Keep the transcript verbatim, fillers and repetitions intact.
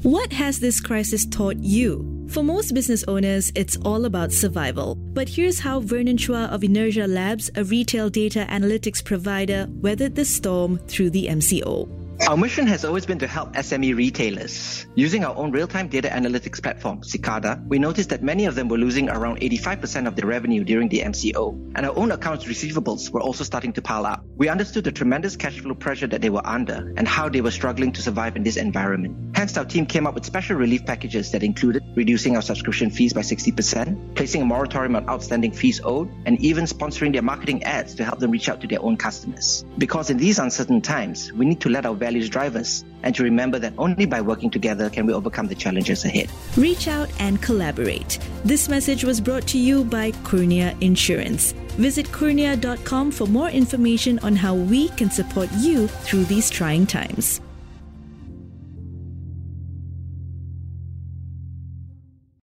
What has this crisis taught you? For most business owners, it's all about survival. But here's how Vernon Chua of Inertia Labs, a retail data analytics provider, weathered the storm through the M C O. Our mission has always been to help S M E retailers. Using our own real-time data analytics platform, Cicada, we noticed that many of them were losing around eighty-five percent of their revenue during the M C O, and our own accounts receivables were also starting to pile up. We understood the tremendous cash flow pressure that they were under and how they were struggling to survive in this environment. Hence, our team came up with special relief packages that included reducing our subscription fees by sixty percent, placing a moratorium on outstanding fees owed, and even sponsoring their marketing ads to help them reach out to their own customers. Because in these uncertain times, we need to let our values drive us and to remember that only by working together can we overcome the challenges ahead. Reach out and collaborate. This message was brought to you by Kurnia Insurance. Visit kurnia dot com for more information on how we can support you through these trying times.